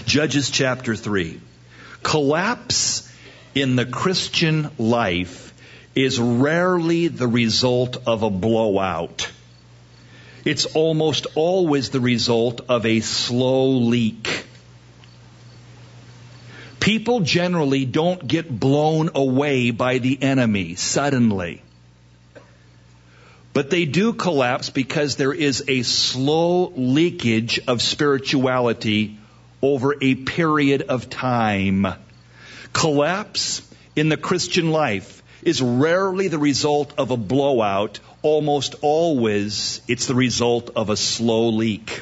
Judges chapter 3. Collapse in the Christian life is rarely the result of a blowout. It's almost always the result of a slow leak. People generally don't get blown away by the enemy suddenly. But they do collapse because there is a slow leakage of spirituality over a period of time. Collapse in the Christian life is rarely the result of a blowout. Almost always, it's the result of a slow leak.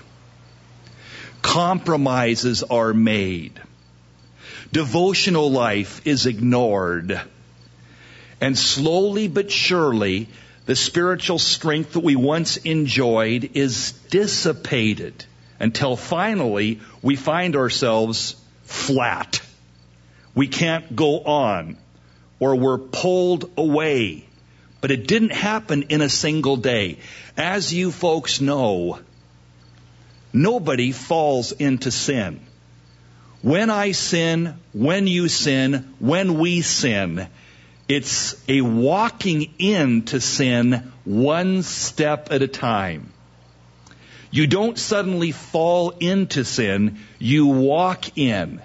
Compromises are made. Devotional life is ignored. And slowly but surely, the spiritual strength that we once enjoyed is dissipated until finally we find ourselves flat. We can't go on, or we're pulled away. But it didn't happen in a single day. As you folks know, nobody falls into sin. When I sin, when you sin, when we sin, it's a walking into sin one step at a time. You don't suddenly fall into sin, you walk in.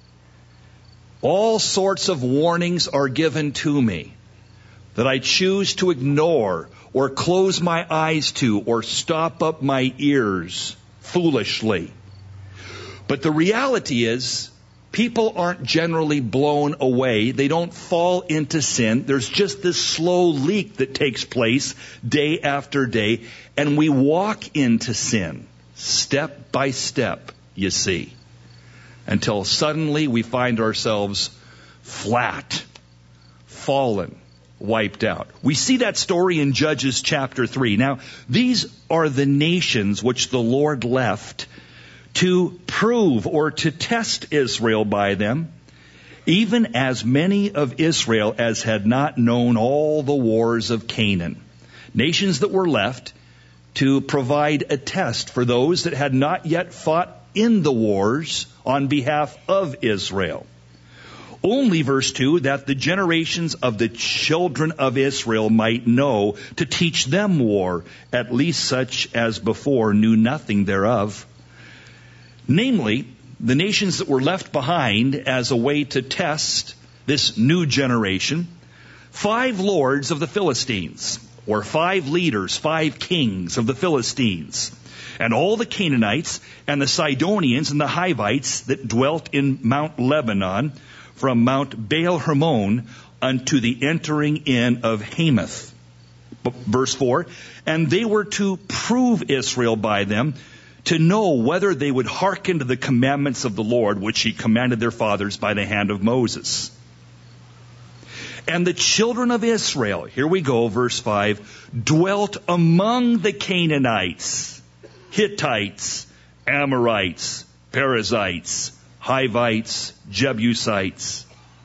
All sorts of warnings are given to me that I choose to ignore or close my eyes to or stop up my ears foolishly. But the reality is, people aren't generally blown away. They don't fall into sin. There's just this slow leak that takes place day after day, and we walk into sin step by step, you see, until suddenly we find ourselves flat, fallen, wiped out. We see that story in Judges chapter 3. Now, these are the nations which the Lord left to prove or to test Israel by them, even as many of Israel as had not known all the wars of Canaan. Nations that were left to provide a test for those that had not yet fought in the wars on behalf of Israel. Only, verse 2, that the generations of the children of Israel might know to teach them war, at least such as before knew nothing thereof. Namely, the nations that were left behind as a way to test this new generation, 5 lords of the Philistines, or 5 leaders, 5 kings of the Philistines, and all the Canaanites and the Sidonians and the Hivites that dwelt in Mount Lebanon, from Mount Baal Hermon unto the entering in of Hamath. Verse 4, and they were to prove Israel by them, to know whether they would hearken to the commandments of the Lord, which he commanded their fathers by the hand of Moses. And the children of Israel, here we go, verse 5, dwelt among the Canaanites, Hittites, Amorites, Perizzites, Hivites, Jebusites.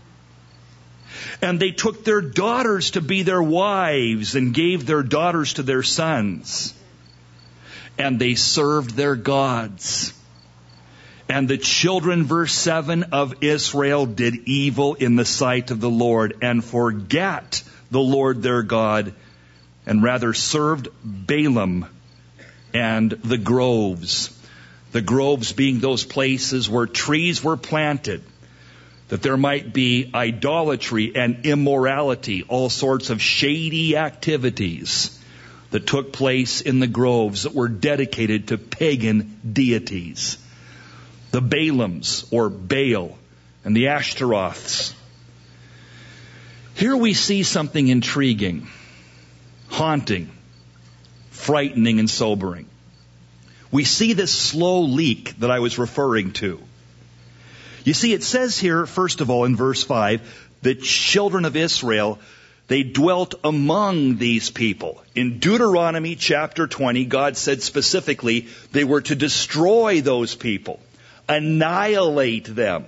And they took their daughters to be their wives and gave their daughters to their sons. And they served their gods. And the children, verse 7, of Israel did evil in the sight of the Lord and forgat the Lord their God, and rather served Balaam and the groves. The groves being those places where trees were planted, that there might be idolatry and immorality, all sorts of shady activities that took place in the groves that were dedicated to pagan deities. The Balaams, or Baal, and the Ashtaroths. Here we see something intriguing, haunting, frightening, and sobering. We see this slow leak that I was referring to. You see, it says here, first of all, in verse 5, the children of Israel, they dwelt among these people. In Deuteronomy chapter 20, God said specifically they were to destroy those people, annihilate them.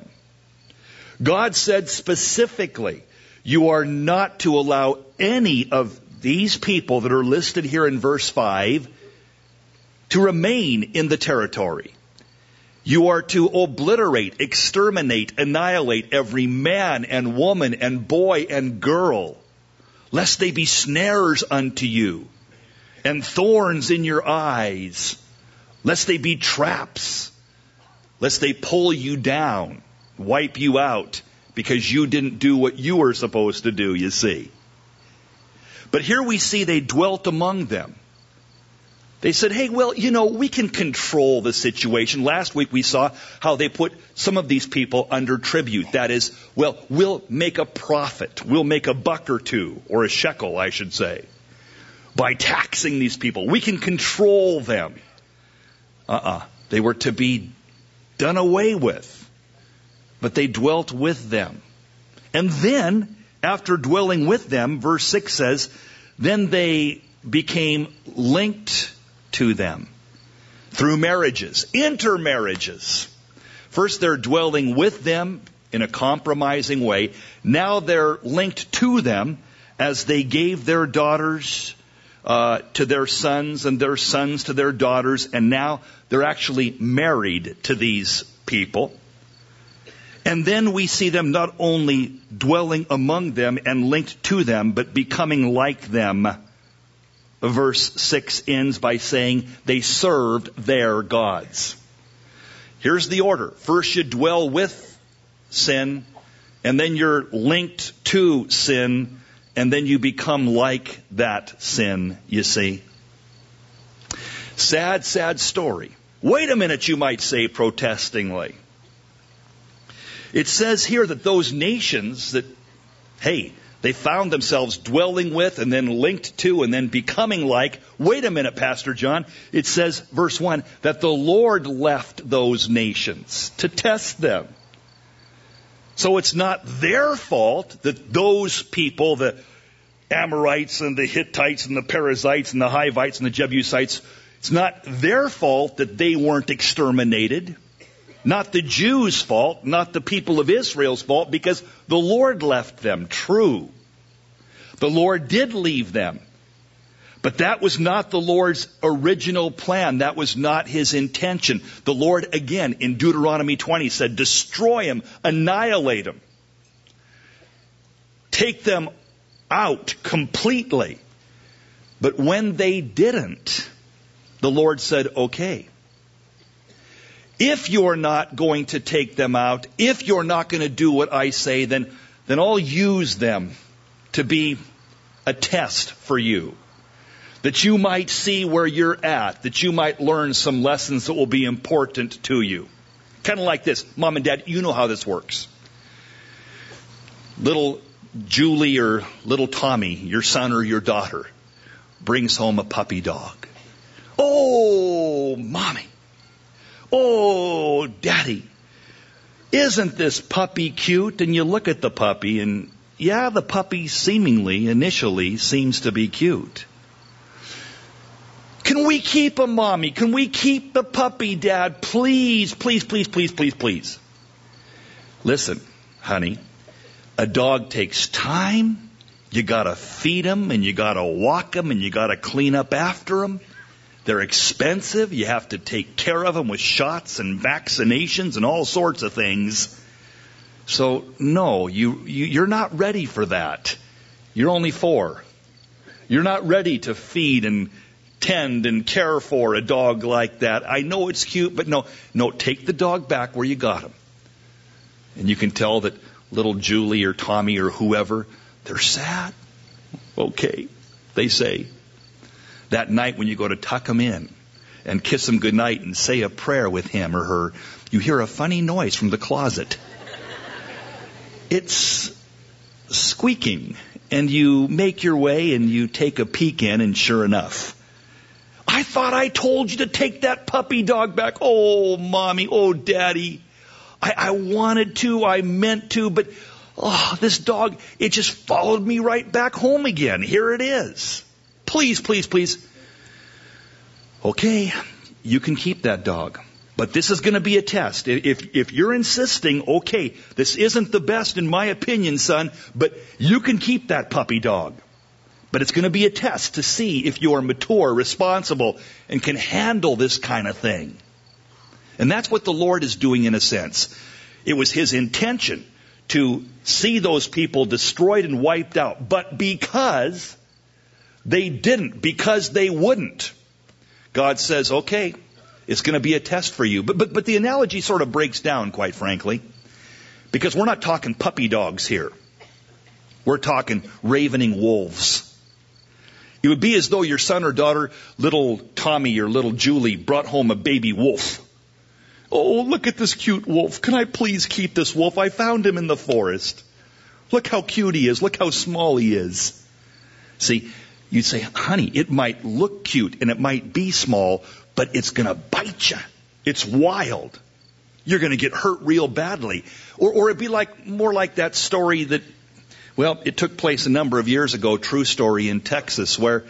God said specifically, you are not to allow any of these people that are listed here in verse 5 to remain in the territory. You are to obliterate, exterminate, annihilate every man and woman and boy and girl, lest they be snares unto you and thorns in your eyes, lest they be traps, lest they pull you down, wipe you out because you didn't do what you were supposed to do, you see. But here we see they dwelt among them. They said, hey, well, we can control the situation. Last week we saw how they put some of these people under tribute. That is, we'll make a profit. We'll make a buck or two, or a shekel, I should say, by taxing these people. We can control them. They were to be done away with. But they dwelt with them. And then, after dwelling with them, verse 6 says, then they became linked to them through marriages, intermarriages. First they're dwelling with them in a compromising way. Now they're linked to them as they gave their daughters to their sons and their sons to their daughters. And now they're actually married to these people. And then we see them not only dwelling among them and linked to them, but becoming like them. Verse 6 ends by saying they served their gods. Here's the order. First you dwell with sin, and then you're linked to sin, and then you become like that sin, you see. Sad, sad story. Wait a minute, you might say protestingly. It says here that those nations that, they found themselves dwelling with and then linked to and then becoming like. Wait a minute, Pastor John. It says, verse 1, that the Lord left those nations to test them. So it's not their fault that those people, the Amorites and the Hittites and the Perizzites and the Hivites and the Jebusites, it's not their fault that they weren't exterminated. Not the Jews' fault, not the people of Israel's fault, because the Lord left them. True. The Lord did leave them. But that was not the Lord's original plan. That was not His intention. The Lord, again, in Deuteronomy 20 said, destroy them, annihilate them. Take them out completely. But when they didn't, the Lord said, okay. If you're not going to take them out, if you're not going to do what I say, then I'll use them to be a test for you. That you might see where you're at, that you might learn some lessons that will be important to you. Kind of like this. Mom and Dad, you know how this works. Little Julie or little Tommy, your son or your daughter, brings home a puppy dog. Oh, Mommy. Oh, Daddy, isn't this puppy cute? And you look at the puppy and, yeah, the puppy seemingly, initially, seems to be cute. Can we keep him, Mommy? Can we keep the puppy, Dad? Please, please, please, please, please, please. Listen, honey, a dog takes time. You gotta feed him and you gotta walk him and you gotta clean up after him. They're expensive. You have to take care of them with shots and vaccinations and all sorts of things. So, no, you're not ready for that. You're only 4. You're not ready to feed and tend and care for a dog like that. I know it's cute, but no, take the dog back where you got him. And you can tell that little Julie or Tommy or whoever, they're sad. Okay, they say. That night when you go to tuck him in and kiss him goodnight and say a prayer with him or her, you hear a funny noise from the closet. It's squeaking. And you make your way and you take a peek in, and sure enough, I thought I told you to take that puppy dog back. Oh, Mommy. Oh, Daddy. I wanted to. I meant to. But this dog, it just followed me right back home again. Here it is. Please, please, please. Okay, you can keep that dog. But this is going to be a test. If you're insisting, okay, this isn't the best in my opinion, son, but you can keep that puppy dog. But it's going to be a test to see if you are mature, responsible, and can handle this kind of thing. And that's what the Lord is doing in a sense. It was his intention to see those people destroyed and wiped out. But because they didn't, because they wouldn't, God says, okay, it's going to be a test for you. But the analogy sort of breaks down, quite frankly, because we're not talking puppy dogs here. We're talking ravening wolves. It would be as though your son or daughter, little Tommy or little Julie, brought home a baby wolf. Oh, look at this cute wolf. Can I please keep this wolf? I found him in the forest. Look how cute he is. Look how small he is. See, you'd say, honey, it might look cute and it might be small, but it's going to bite you. It's wild. You're going to get hurt real badly. Or it'd be more like that story that, well, it took place a number of years ago, true story in Texas, where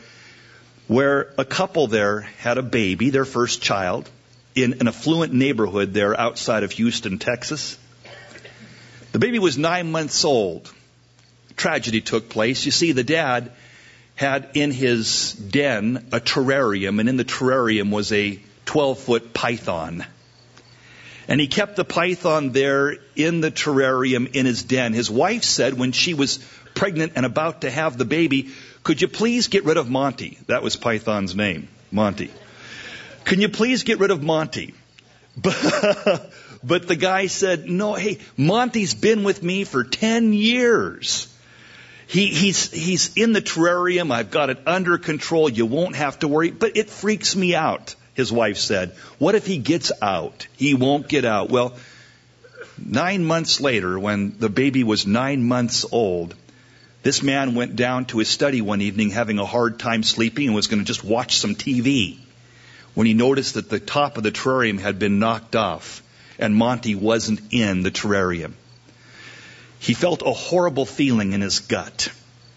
a couple there had a baby, their first child, in an affluent neighborhood there outside of Houston, Texas. The baby was 9 months old. Tragedy took place. You see, the dad had in his den a terrarium, and in the terrarium was a 12-foot python. And he kept the python there in the terrarium in his den. His wife said when she was pregnant and about to have the baby, could you please get rid of Monty? That was Python's name, Monty. Can you please get rid of Monty? But the guy said, no, hey, Monty's been with me for 10 years. He's in the terrarium. I've got it under control. You won't have to worry. But it freaks me out, his wife said. What if he gets out? He won't get out. Well, 9 months later, when the baby was 9 months old, this man went down to his study one evening having a hard time sleeping and was going to just watch some TV, when he noticed that the top of the terrarium had been knocked off and Monty wasn't in the terrarium. He felt a horrible feeling in his gut.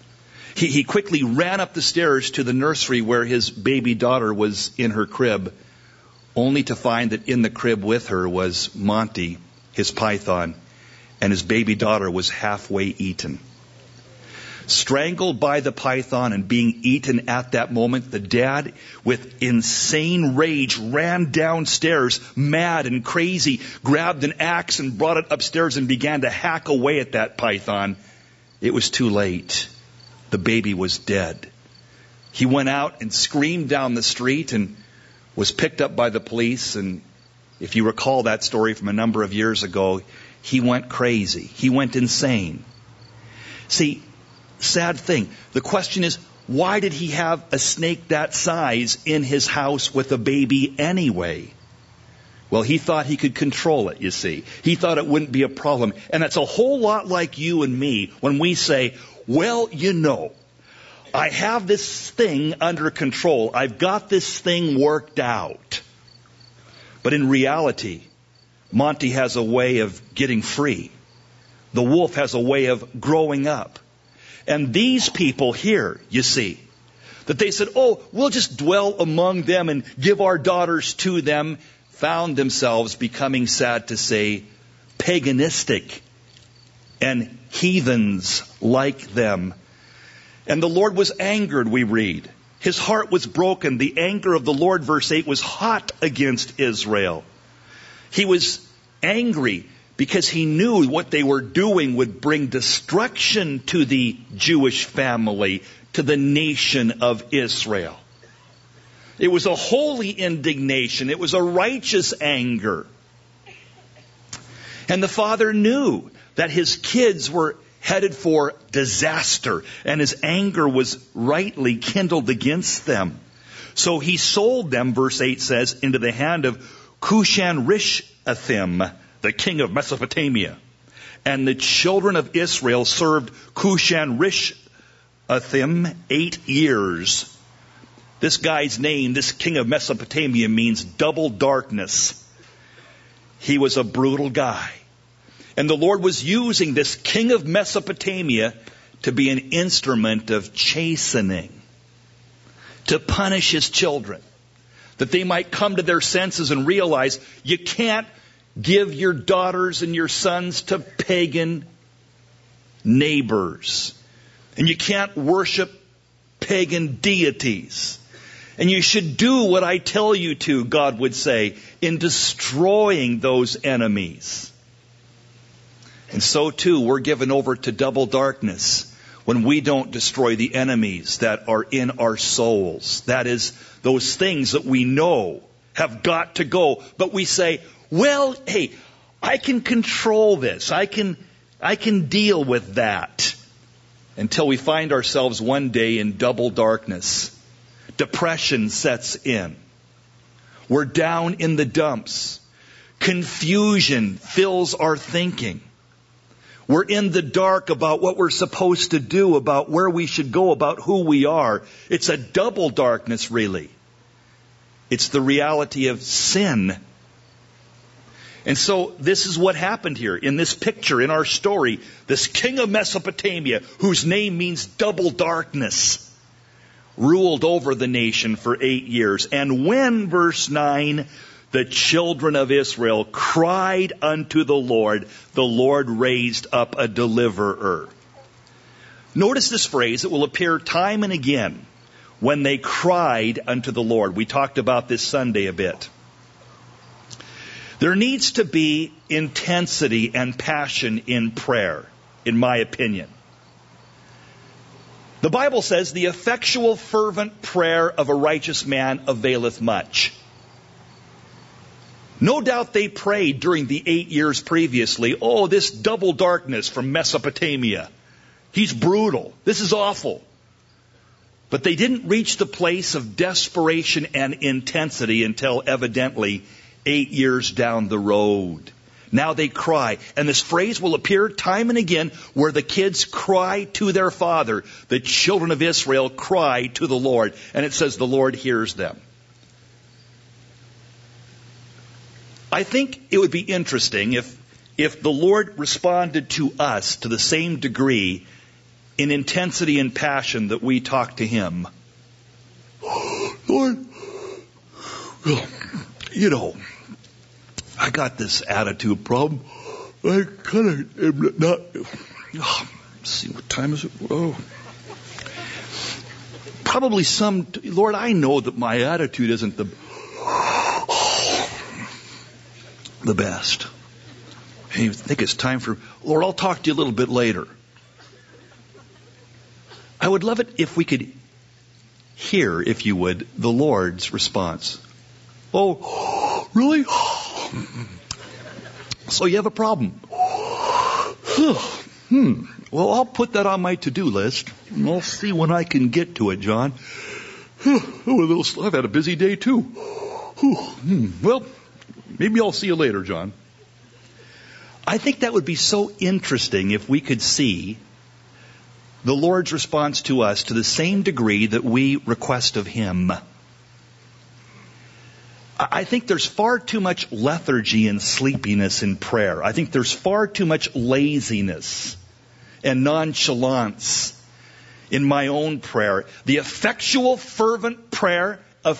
He quickly ran up the stairs to the nursery where his baby daughter was in her crib, only to find that in the crib with her was Monty, his python, and his baby daughter was halfway eaten. Strangled by the python and being eaten at that moment, the dad, with insane rage, ran downstairs, mad and crazy, grabbed an axe and brought it upstairs and began to hack away at that python. It was too late. The baby was dead. He went out and screamed down the street and was picked up by the police. And if you recall that story from a number of years ago, he went crazy. He went insane. See, sad thing. The question is, why did he have a snake that size in his house with a baby anyway? Well, he thought he could control it, you see. He thought it wouldn't be a problem. And that's a whole lot like you and me when we say, well, you know, I have this thing under control. I've got this thing worked out. But in reality, Monty has a way of getting free. The wolf has a way of growing up. And these people here, you see, that they said, oh, we'll just dwell among them and give our daughters to them, found themselves becoming, sad to say, paganistic and heathens like them. And the Lord was angered, we read. His heart was broken. The anger of the Lord, verse 8, was hot against Israel. He was angry because he knew what they were doing would bring destruction to the Jewish family, to the nation of Israel. It was a holy indignation. It was a righteous anger. And the father knew that his kids were headed for disaster, and his anger was rightly kindled against them. So he sold them, verse 8 says, into the hand of Cushan-Rishathaim, the king of Mesopotamia. And the children of Israel served Cushan-Rishathaim 8 years. This guy's name, this king of Mesopotamia, means double darkness. He was a brutal guy. And the Lord was using this king of Mesopotamia to be an instrument of chastening, to punish his children, that they might come to their senses and realize you can't give your daughters and your sons to pagan neighbors. And you can't worship pagan deities. And you should do what I tell you to, God would say, in destroying those enemies. And so too, we're given over to double darkness when we don't destroy the enemies that are in our souls. That is, those things that we know have got to go. But we say, well, hey, I can control this. I can deal with that. Until we find ourselves one day in double darkness. Depression sets in. We're down in the dumps. Confusion fills our thinking. We're in the dark about what we're supposed to do, about where we should go, about who we are. It's a double darkness, really. It's the reality of sin. And so this is what happened here in this picture, in our story. This king of Mesopotamia, whose name means double darkness, ruled over the nation for 8 years. And when, verse 9, the children of Israel cried unto the Lord raised up a deliverer. Notice this phrase. It will appear time and again when they cried unto the Lord. We talked about this Sunday a bit. There needs to be intensity and passion in prayer, in my opinion. The Bible says, the effectual fervent prayer of a righteous man availeth much. No doubt they prayed during the 8 years previously, oh, this double darkness from Mesopotamia. He's brutal. This is awful. But they didn't reach the place of desperation and intensity until evidently 8 years down the road. Now they cry. And this phrase will appear time and again where the kids cry to their father. The children of Israel cry to the Lord. And it says the Lord hears them. I think it would be interesting if the Lord responded to us to the same degree in intensity and passion that we talk to Him. Lord, you know, I got this attitude problem. I kind of am not. Let's see, what time is it? Oh, probably Lord, I know that my attitude isn't the best. Hey, I think it's time for, Lord, I'll talk to you a little bit later. I would love it if we could hear, if you would, the Lord's response. Oh, really? So you have a problem? Well, I'll put that on my to-do list, and I'll see when I can get to it, John. I've had a busy day, too. Well, maybe I'll see you later, John. I think that would be so interesting if we could see the Lord's response to us to the same degree that we request of Him. I think there's far too much lethargy and sleepiness in prayer. I think there's far too much laziness and nonchalance in my own prayer. The effectual fervent prayer of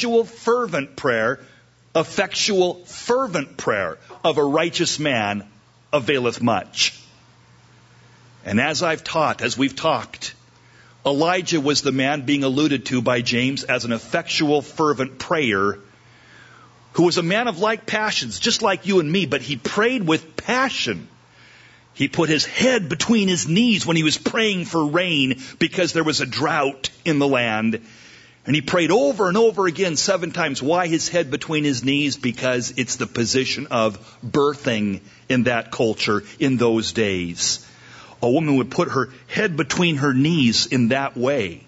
a righteous man availeth much. And as we've talked, Elijah was the man being alluded to by James as an effectual fervent prayer who was a man of like passions, just like you and me, but he prayed with passion. He put his head between his knees when he was praying for rain because there was a drought in the land. And he prayed over and over again 7 times. Why his head between his knees? Because it's the position of birthing in that culture in those days. A woman would put her head between her knees in that way.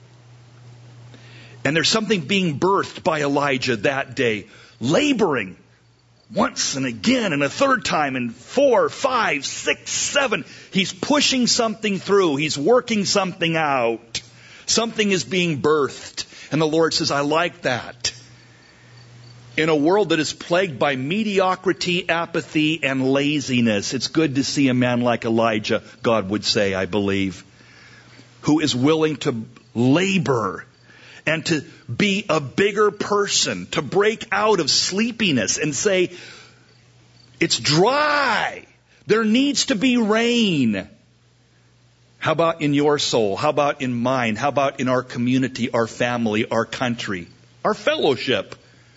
And there's something being birthed by Elijah that day. Laboring once and again and a third time and 4, 5, 6, 7. He's pushing something through. He's working something out. Something is being birthed. And the Lord says, I like that. In a world that is plagued by mediocrity, apathy, and laziness, it's good to see a man like Elijah, God would say, I believe, who is willing to labor and to be a bigger person, to break out of sleepiness and say, it's dry. There needs to be rain. How about in your soul? How about in mine? How about in our community, our family, our country, our fellowship?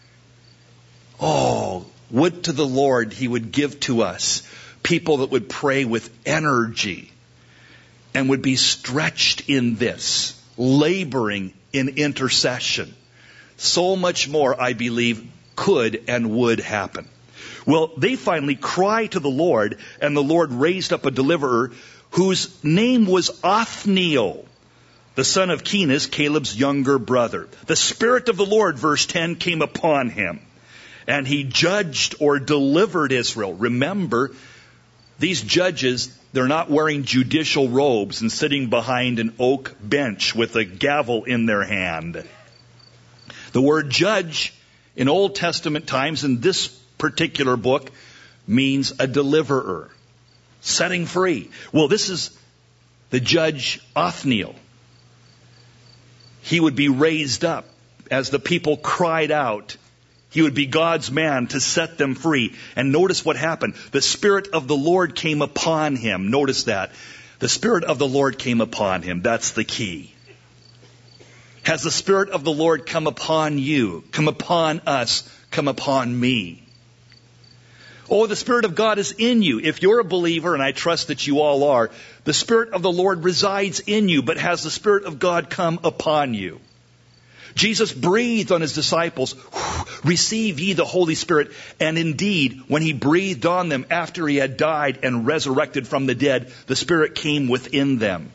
Oh, would to the Lord He would give to us people that would pray with energy and would be stretched in this, laboring in intercession. So much more, I believe, could and would happen. Well, they finally cry to the Lord, and the Lord raised up a deliverer whose name was Othniel, the son of Kenaz, Caleb's younger brother. The Spirit of the Lord, verse 10, came upon him, and he judged or delivered Israel. Remember, these judges, they're not wearing judicial robes and sitting behind an oak bench with a gavel in their hand. The word judge in Old Testament times, in this particular book, means a deliverer, setting free. Well, this is the judge Othniel. He would be raised up as the people cried out. He would be God's man to set them free. And notice what happened. The Spirit of the Lord came upon him. Notice that. The Spirit of the Lord came upon him. That's the key. Has the Spirit of the Lord come upon you? Come upon us? Come upon me? Oh, the Spirit of God is in you. If you're a believer, and I trust that you all are, the Spirit of the Lord resides in you, but has the Spirit of God come upon you? Jesus breathed on His disciples, receive ye the Holy Spirit. And indeed, when He breathed on them after He had died and resurrected from the dead, the Spirit came within them.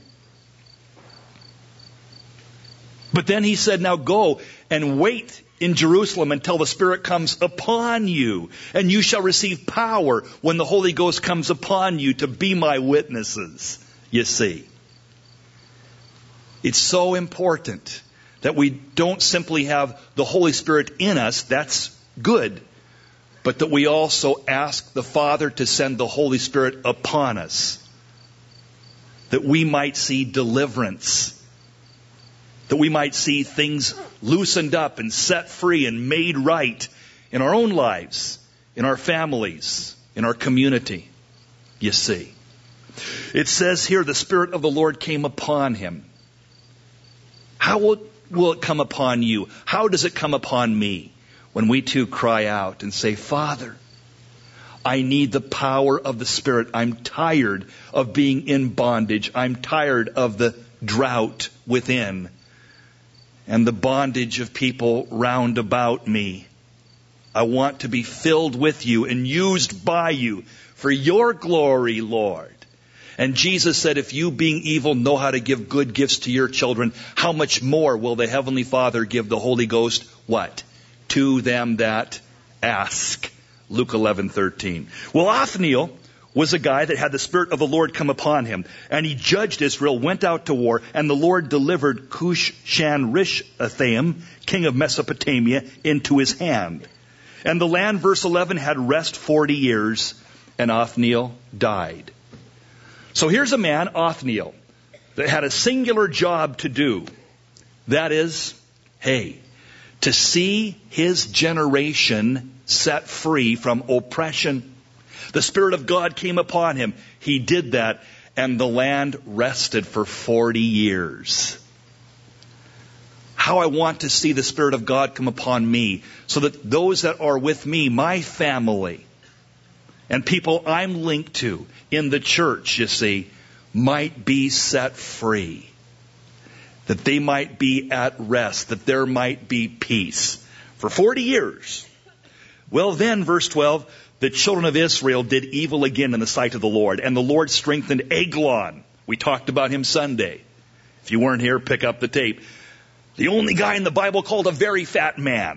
But then He said, now go and wait in Jerusalem until the Spirit comes upon you, and you shall receive power when the Holy Ghost comes upon you to be my witnesses. You see, it's so important that we don't simply have the Holy Spirit in us. That's good. But that we also ask the Father to send the Holy Spirit upon us, that we might see deliverance, that we might see things loosened up and set free and made right in our own lives, in our families, in our community. You see, it says here, the Spirit of the Lord came upon him. How will it come upon you? How does it come upon me? When we too cry out and say, Father, I need the power of the Spirit. I'm tired of being in bondage. I'm tired of the drought within and the bondage of people round about me. I want to be filled with you and used by you for your glory, Lord. And Jesus said, if you, being evil, know how to give good gifts to your children, how much more will the Heavenly Father give the Holy Ghost? What? To them that ask. Luke 11:13. Well, Othniel was a guy that had the Spirit of the Lord come upon him. And he judged Israel, went out to war, and the Lord delivered Cush-Shan-Rishathaim, king of Mesopotamia, into his hand. And the land, verse 11, had rest 40 years, and Othniel died. So here's a man, Othniel, that had a singular job to do. That is, to see his generation set free from oppression. The Spirit of God came upon him. He did that, and the land rested for 40 years. How I want to see the Spirit of God come upon me, so that those that are with me, my family, and people I'm linked to in the church, you see, might be set free. That they might be at rest, that there might be peace. For 40 years. Well then, verse 12, the children of Israel did evil again in the sight of the Lord, and the Lord strengthened Eglon. We talked about him Sunday. If you weren't here, pick up the tape. The only guy in the Bible called a very fat man.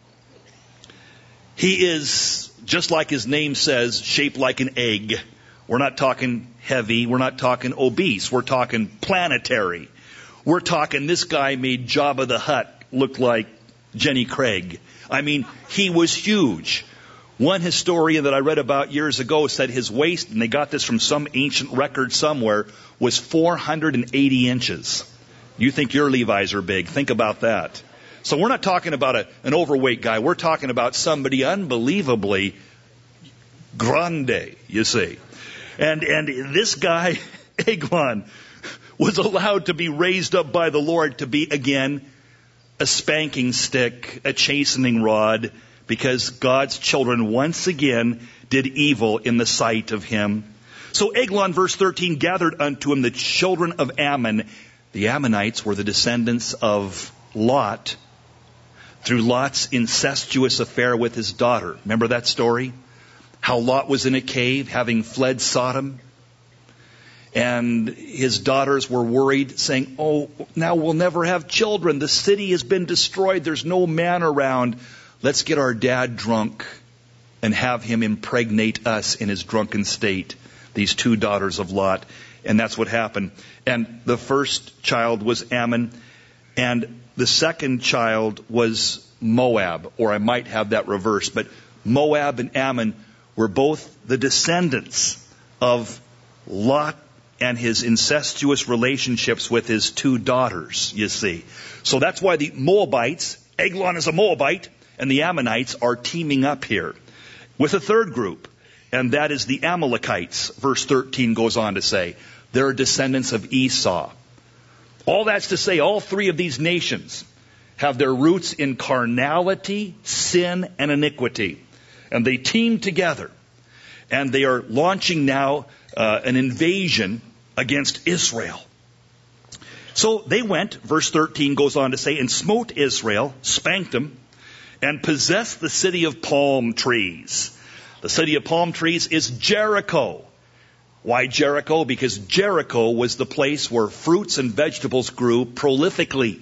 He is, just like his name says, shaped like an egg. We're not talking heavy. We're not talking obese. We're talking planetary. We're talking this guy made Jabba the Hutt look like Jenny Craig. I mean, he was huge. One historian that I read about years ago said his waist, and they got this from some ancient record somewhere, was 480 inches. You think your Levi's are big. Think about that. So we're not talking about an overweight guy. We're talking about somebody unbelievably grande, you see. And this guy, Eglon, was allowed to be raised up by the Lord to be, again, a spanking stick, a chastening rod, because God's children once again did evil in the sight of him. So Eglon, verse 13, gathered unto him the children of Ammon. The Ammonites were the descendants of Lot through Lot's incestuous affair with his daughter. Remember that story? How Lot was in a cave having fled Sodom. And his daughters were worried, saying, oh, now we'll never have children. The city has been destroyed. There's no man around. Let's get our dad drunk and have him impregnate us in his drunken state. These two daughters of Lot. And that's what happened. And the first child was Ammon. And the second child was Moab. Or I might have that reversed. But Moab and Ammon were both the descendants of Lot and his incestuous relationships with his two daughters, you see. So that's why the Moabites, Eglon is a Moabite, and the Ammonites are teaming up here with a third group, and that is the Amalekites. Verse 13 goes on to say, they're descendants of Esau. All that's to say, all three of these nations have their roots in carnality, sin, and iniquity. And they team together, and they are launching now an invasion against Israel. So they went, verse 13 goes on to say, and smote Israel, spanked them, and possessed the city of palm trees. The city of palm trees is Jericho. Why Jericho? Because Jericho was the place where fruits and vegetables grew prolifically.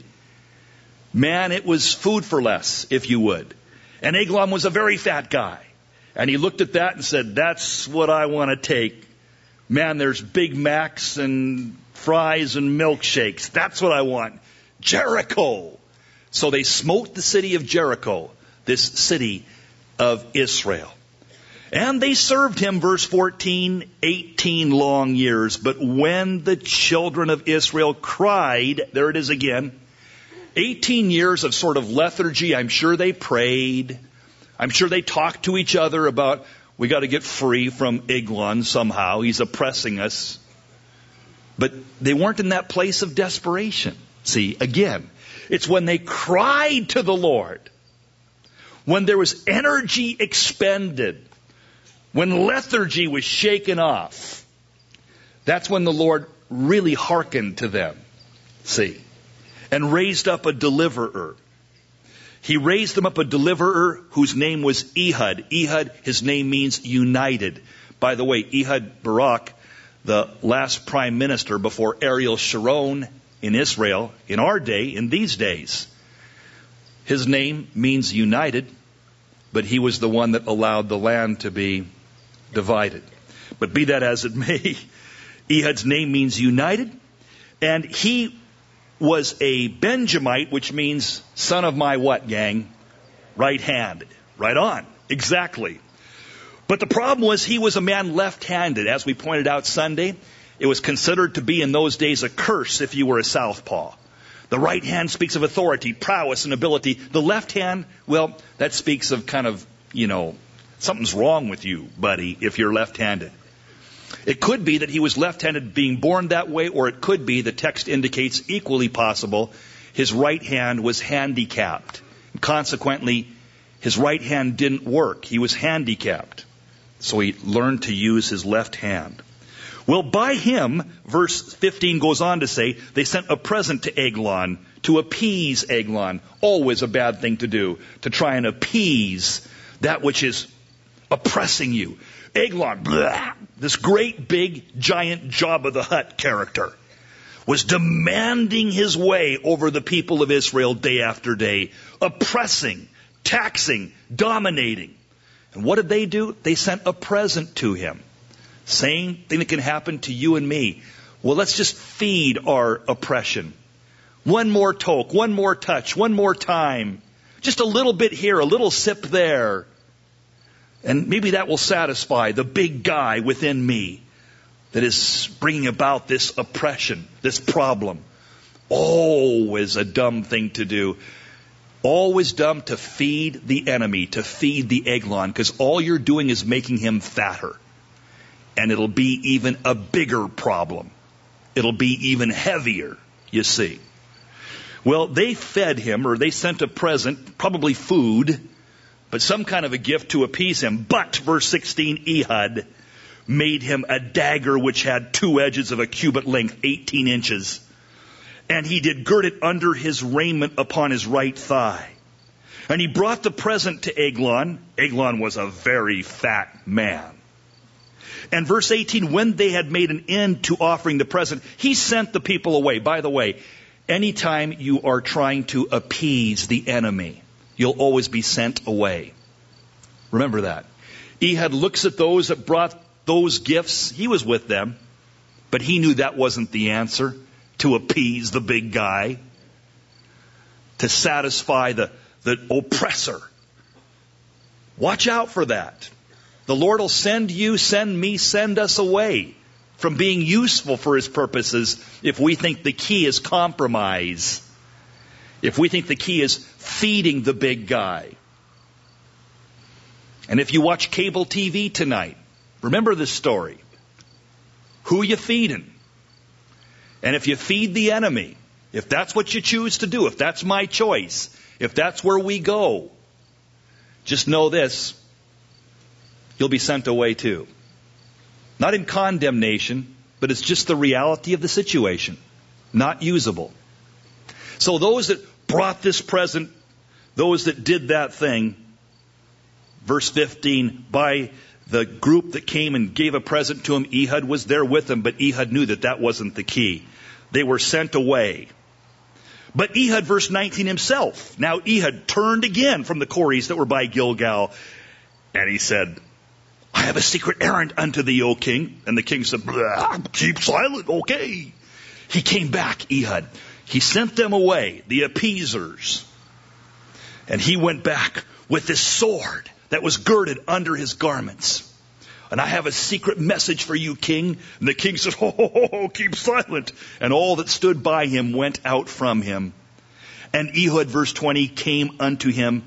Man, it was food for less, if you would. And Eglon was a very fat guy. And he looked at that and said, that's what I want to take. Man, there's Big Macs and fries and milkshakes. That's what I want. Jericho. So they smote the city of Jericho, this city of Israel. And they served him, verse 14, 18 long years. But when the children of Israel cried, there it is again, 18 years of sort of lethargy. I'm sure they prayed. I'm sure they talked to each other about, we got to get free from Eglon somehow. He's oppressing us. But they weren't in that place of desperation. See, again, it's when they cried to the Lord, when there was energy expended, when lethargy was shaken off, that's when the Lord really hearkened to them. See, and raised up a deliverer. He raised them up a deliverer whose name was Ehud. Ehud, his name means united. By the way, Ehud Barak, the last prime minister before Ariel Sharon in Israel, in our day, in these days, his name means united, but he was the one that allowed the land to be divided. But be that as it may, Ehud's name means united, and he was a Benjamite, which means son of my what, gang? Right hand. Right on. Exactly. But the problem was he was a man left-handed. As we pointed out Sunday, it was considered to be in those days a curse if you were a southpaw. The right hand speaks of authority, prowess, and ability. The left hand, well, that speaks of kind of, something's wrong with you, buddy, if you're left-handed. It could be that he was left-handed being born that way, or it could be, the text indicates equally possible, his right hand was handicapped. Consequently, his right hand didn't work. He was handicapped. So he learned to use his left hand. Well, by him, verse 15 goes on to say, they sent a present to Eglon to appease Eglon. Always a bad thing to do, to try and appease that which is oppressing you. Eglon, blah, this great big giant Jabba the Hutt character, was demanding his way over the people of Israel day after day, oppressing, taxing, dominating. And what did they do? They sent a present to him. Same thing that can happen to you and me. Well, let's just feed our oppression. One more toke, one more touch, one more time. Just a little bit here, a little sip there. And maybe that will satisfy the big guy within me that is bringing about this oppression, this problem. Always a dumb thing to do. Always dumb to feed the enemy, to feed the Eglon, because all you're doing is making him fatter. And it'll be even a bigger problem. It'll be even heavier, you see. Well, they fed him, or they sent a present, probably food, but some kind of a gift to appease him. But, verse 16, Ehud made him a dagger which had 2 edges of a cubit length, 18 inches. And he did gird it under his raiment upon his right thigh. And he brought the present to Eglon. Eglon was a very fat man. And verse 18, when they had made an end to offering the present, he sent the people away. By the way, anytime you are trying to appease the enemy, you'll always be sent away. Remember that. Ehud looks at those that brought those gifts. He was with them, but he knew that wasn't the answer, to appease the big guy, to satisfy the oppressor. Watch out for that. The Lord will send you, send me, send us away from being useful for his purposes if we think the key is compromise. If we think the key is feeding the big guy. And if you watch cable TV tonight, remember this story. Who you feeding? And if you feed the enemy, if that's what you choose to do, if that's my choice, if that's where we go, just know this. You'll be sent away too. Not in condemnation, but it's just the reality of the situation. Not usable. So those that brought this present, those that did that thing, verse 15, by the group that came and gave a present to him, Ehud was there with them, but Ehud knew that wasn't the key. They were sent away. But Ehud, verse 19 himself, now Ehud turned again from the Corys that were by Gilgal, and he said, I have a secret errand unto thee, O king. And the king said, keep silent, okay. He came back, Ehud. He sent them away, the appeasers. And he went back with this sword that was girded under his garments. And I have a secret message for you, king. And the king said, keep silent. And all that stood by him went out from him. And Ehud, verse 20, came unto him.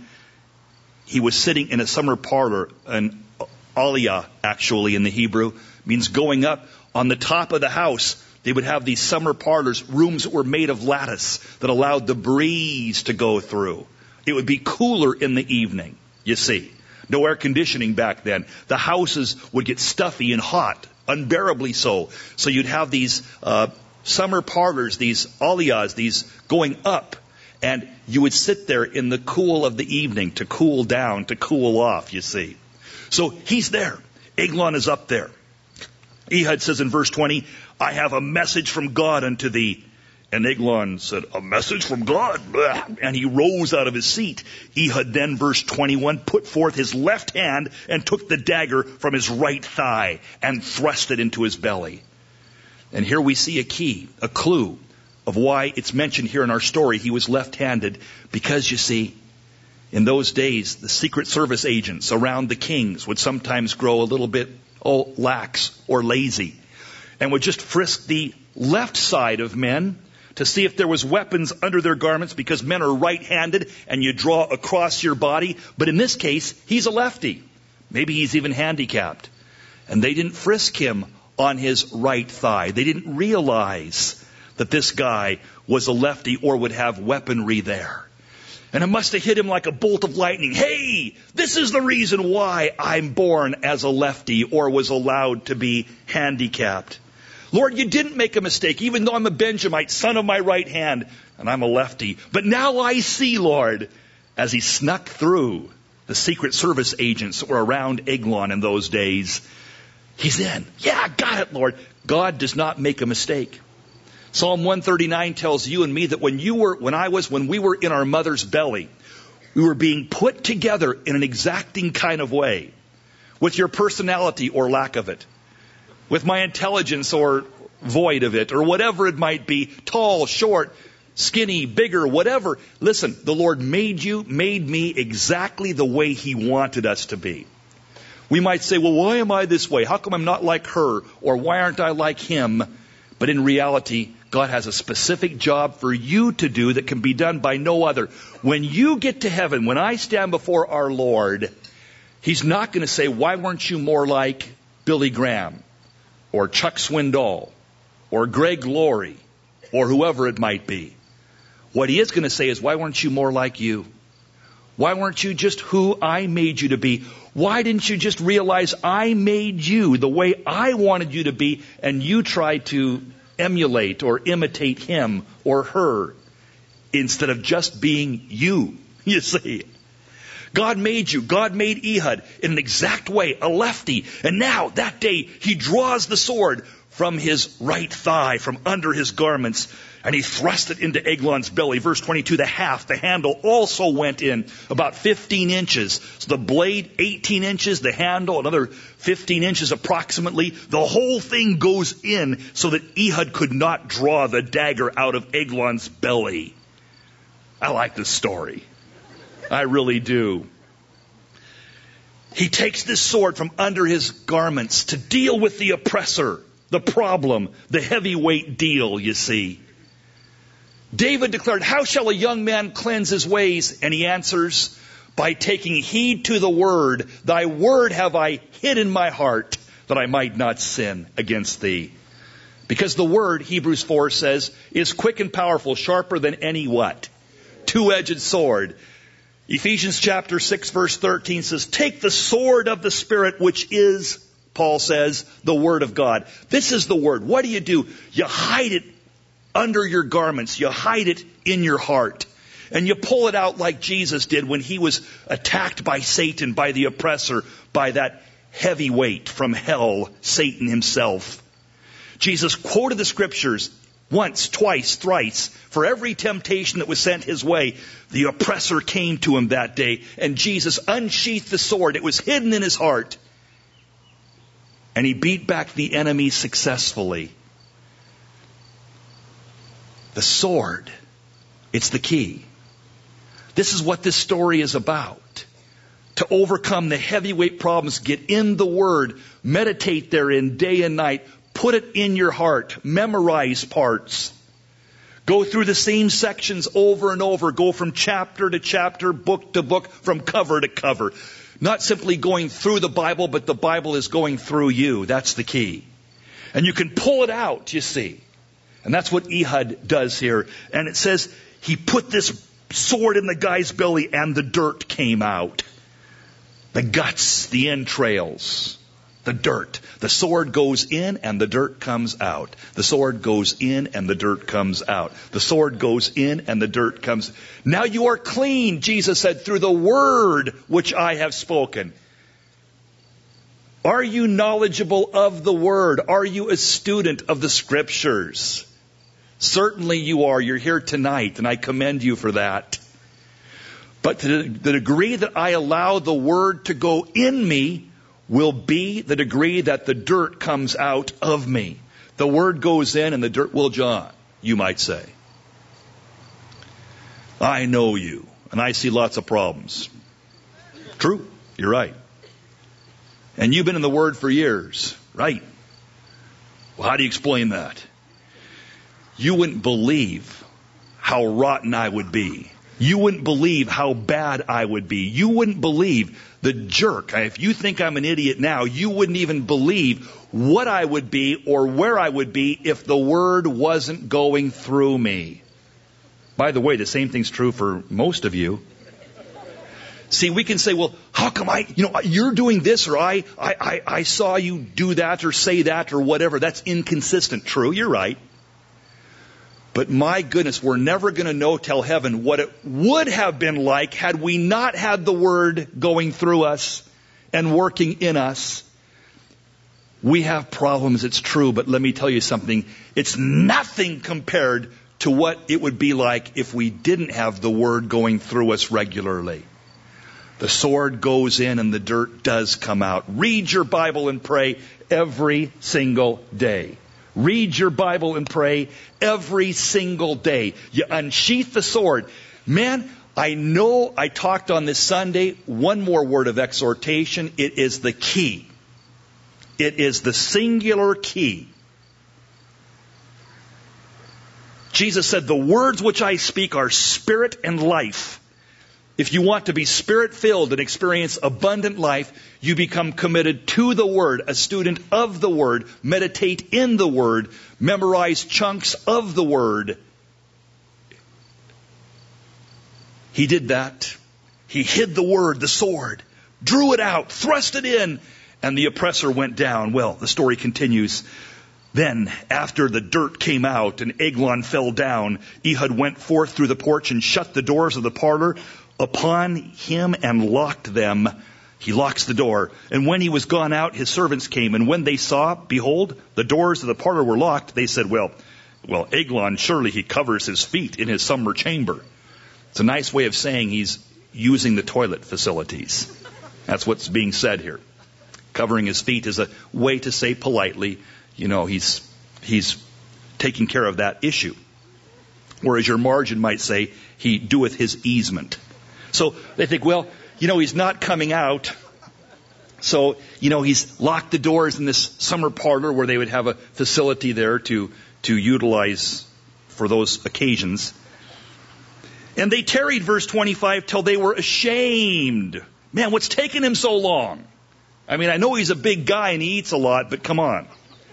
He was sitting in a summer parlor, an aliyah, actually, in the Hebrew, means going up on the top of the house. They would have these summer parlors, rooms that were made of lattice that allowed the breeze to go through. It would be cooler in the evening, you see. No air conditioning back then. The houses would get stuffy and hot, unbearably so. So you'd have these summer parlors, these aliyahs, these going up. And you would sit there in the cool of the evening to cool down, to cool off, you see. So he's there. Eglon is up there. Ehud says in verse 20, I have a message from God unto thee. And Eglon said, a message from God? And he rose out of his seat. Ehud then, verse 21, put forth his left hand and took the dagger from his right thigh and thrust it into his belly. And here we see a key, a clue of why it's mentioned here in our story. He was left-handed because, you see, in those days, the Secret Service agents around the kings would sometimes grow a little bit lax or lazy and would just frisk the left side of men to see if there was weapons under their garments, because men are right-handed and you draw across your body. But in this case, he's a lefty. Maybe he's even handicapped. And they didn't frisk him on his right thigh. They didn't realize that this guy was a lefty or would have weaponry there. And it must have hit him like a bolt of lightning. Hey, this is the reason why I'm born as a lefty or was allowed to be handicapped. Lord, you didn't make a mistake, even though I'm a Benjamite, son of my right hand, and I'm a lefty. But now I see, Lord, as he snuck through the Secret Service agents that were around Eglon in those days, he's in. Yeah, got it, Lord. God does not make a mistake. Psalm 139 tells you and me that when we were in our mother's belly, we were being put together in an exacting kind of way, with your personality or lack of it, with my intelligence or void of it, or whatever it might be, tall, short, skinny, bigger, whatever. Listen, the Lord made me exactly the way He wanted us to be. We might say, well, why am I this way? How come I'm not like her? Or why aren't I like him? But in reality, God has a specific job for you to do that can be done by no other. When you get to heaven, when I stand before our Lord, He's not going to say, why weren't you more like Billy Graham or Chuck Swindoll or Greg Laurie or whoever it might be. What he is going to say is, why weren't you more like you? Why weren't you just who I made you to be? Why didn't you just realize I made you the way I wanted you to be, and you tried to emulate or imitate him or her instead of just being you? You see, God made you. God made Ehud in an exact way, a lefty. And now, that day, he draws the sword from his right thigh, from under his garments, and he thrust it into Eglon's belly. Verse 22, the handle also went in about 15 inches. So the blade, 18 inches, the handle, another 15 inches approximately. The whole thing goes in so that Ehud could not draw the dagger out of Eglon's belly. I like this story. I really do. He takes this sword from under his garments to deal with the oppressor, the problem, the heavyweight deal, you see. David declared, how shall a young man cleanse his ways? And he answers, by taking heed to the word. Thy word have I hid in my heart, that I might not sin against thee. Because the word, Hebrews 4 says, is quick and powerful, sharper than any what? Two-edged sword. Ephesians chapter 6 verse 13 says, take the sword of the Spirit, which is, Paul says, the word of God. This is the word. What do? You hide it under your garments. You hide it in your heart. And you pull it out like Jesus did when he was attacked by Satan, by the oppressor, by that heavy weight from hell, Satan himself. Jesus quoted the scriptures once, twice, thrice. For every temptation that was sent his way, the oppressor came to him that day. And Jesus unsheathed the sword. It was hidden in his heart. And he beat back the enemy successfully. The sword, it's the key. This is what this story is about. To overcome the heavyweight problems, get in the Word, meditate therein day and night, put it in your heart, memorize parts. Go through the same sections over and over, go from chapter to chapter, book to book, from cover to cover. Not simply going through the Bible, but the Bible is going through you. That's the key. And you can pull it out, you see. And that's what Ehud does here. And it says he put this sword in the guy's belly and the dirt came out. The guts, the entrails, the dirt. The sword goes in and the dirt comes out. The sword goes in and the dirt comes out. The sword goes in and the dirt comes. Now you are clean, Jesus said, through the word which I have spoken. Are you knowledgeable of the word? Are you a student of the scriptures? Certainly you are. You're here tonight, and I commend you for that. But to the degree that I allow the word to go in me will be the degree that the dirt comes out of me. The word goes in and the dirt will John, you might say. I know you, and I see lots of problems. True, you're right. And you've been in the Word for years, right? Well, how do you explain that? You wouldn't believe how rotten I would be. You wouldn't believe how bad I would be. You wouldn't believe the jerk. If you think I'm an idiot now, you wouldn't even believe what I would be or where I would be if the Word wasn't going through me. By the way, the same thing's true for most of you. See, we can say, well, how come you're doing this, or I saw you do that or say that or whatever. That's inconsistent. True, you're right. But my goodness, we're never going to know till heaven what it would have been like had we not had the Word going through us and working in us. We have problems, it's true, but let me tell you something. It's nothing compared to what it would be like if we didn't have the Word going through us regularly. The sword goes in and the dirt does come out. Read your Bible and pray every single day. Read your Bible and pray every single day. You unsheath the sword. Man, I know I talked on this Sunday. One more word of exhortation. It is the key. It is the singular key. Jesus said, the words which I speak are spirit and life. If you want to be Spirit-filled and experience abundant life, you become committed to the Word, a student of the Word, meditate in the Word, memorize chunks of the Word. He did that. He hid the Word, the sword, drew it out, thrust it in, and the oppressor went down. Well, the story continues. Then, after the dirt came out and Eglon fell down, Ehud went forth through the porch and shut the doors of the parlor upon him and locked them. He locks the door. And when he was gone out, his servants came. And when they saw, behold, the doors of the parlor were locked, they said, well, Eglon, surely he covers his feet in his summer chamber. It's a nice way of saying he's using the toilet facilities. That's what's being said here. Covering his feet is a way to say politely, he's taking care of that issue. Whereas your margin might say, he doeth his easement. So they think, he's not coming out. So, he's locked the doors in this summer parlor where they would have a facility there to utilize for those occasions. And they tarried, verse 25, till they were ashamed. Man, what's taking him so long? I mean, I know he's a big guy and he eats a lot, but come on.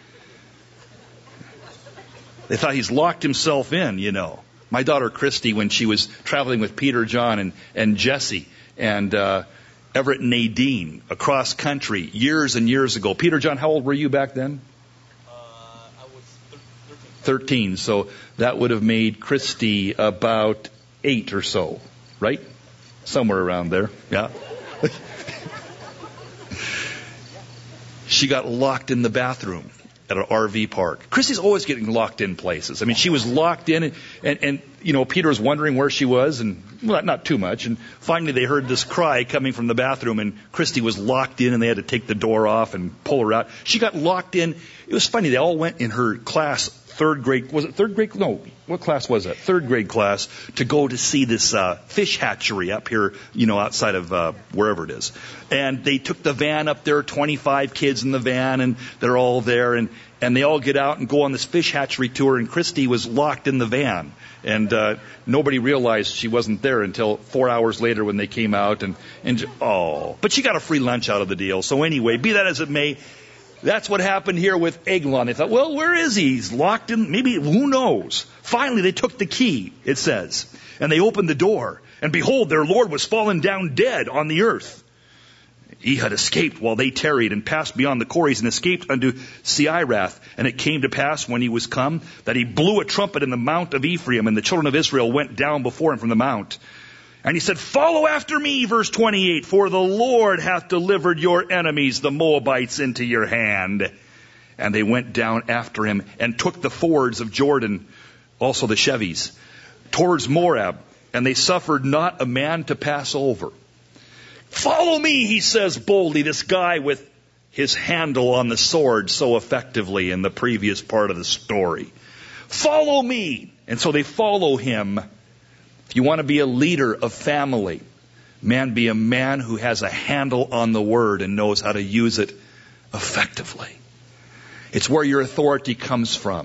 They thought he's locked himself in, My daughter Christy, when she was traveling with Peter, John, and Jesse, and Everett and Nadine across country years and years ago. Peter, John, how old were you back then? I was 13. So that would have made Christy about 8 or so, right? Somewhere around there. Yeah. She got locked in the bathroom at an RV park. Christy's always getting locked in places. I mean, she was locked in, and Peter was wondering where she was, and not too much. And finally, they heard this cry coming from the bathroom, and Christy was locked in, and they had to take the door off and pull her out. She got locked in. It was funny. They all went in her class, third grade. Was it third grade? No, what class was that? Third grade class, to go to see this fish hatchery up here, outside of wherever it is. And they took the van up there, 25 kids in the van, and they're all there, and they all get out and go on this fish hatchery tour, and Christy was locked in the van. And nobody realized she wasn't there until 4 hours later when they came out. But she got a free lunch out of the deal. So anyway, be that as it may, that's what happened here with Eglon. They thought, where is he? He's locked in. Maybe, who knows? Finally, they took the key, it says, and they opened the door. And behold, their Lord was fallen down dead on the earth. Ehud escaped while they tarried and passed beyond the quarries and escaped unto Seirath. And it came to pass when he was come that he blew a trumpet in the mount of Ephraim, and the children of Israel went down before him from the mount. And he said, follow after me, verse 28, for the Lord hath delivered your enemies, the Moabites, into your hand. And they went down after him and took the fords of Jordan, also the Chevis, towards Moab, and they suffered not a man to pass over. Follow me, he says boldly, this guy with his handle on the sword so effectively in the previous part of the story. Follow me. And so they follow him. If you want to be a leader of family, man, be a man who has a handle on the word and knows how to use it effectively. It's where your authority comes from.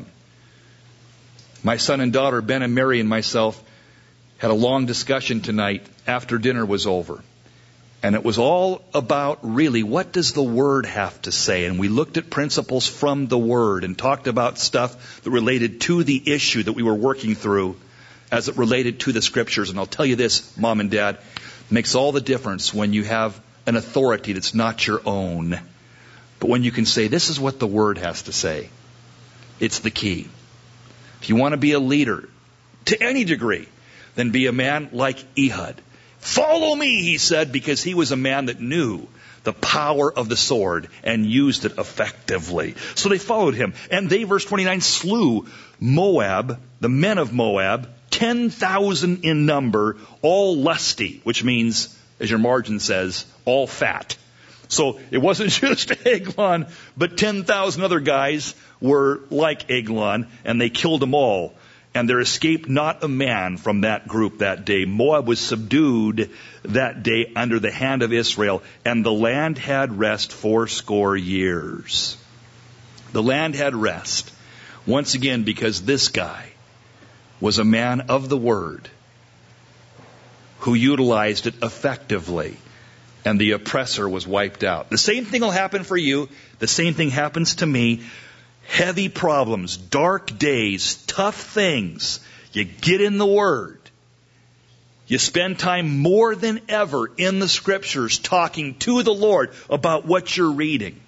My son and daughter, Ben and Mary, and myself had a long discussion tonight after dinner was over. And it was all about, really, what does the Word have to say? And we looked at principles from the Word and talked about stuff that related to the issue that we were working through as it related to the Scriptures. And I'll tell you this, Mom and Dad, it makes all the difference when you have an authority that's not your own. But when you can say, this is what the Word has to say, it's the key. If you want to be a leader to any degree, then be a man like Ehud. Follow me, he said, because he was a man that knew the power of the sword and used it effectively. So they followed him. And they, verse 29, slew Moab, the men of Moab, 10,000 in number, all lusty, which means, as your margin says, all fat. So it wasn't just Eglon, but 10,000 other guys were like Eglon, and they killed them all. And there escaped not a man from that group that day. Moab was subdued that day under the hand of Israel, and the land had rest 80 years. The land had rest. Once again, because this guy was a man of the word. who utilized it effectively, and the oppressor was wiped out. The same thing will happen for you. The same thing happens to me. Heavy problems, dark days, tough things. You get in the Word. You spend time more than ever in the Scriptures talking to the Lord about what you're reading.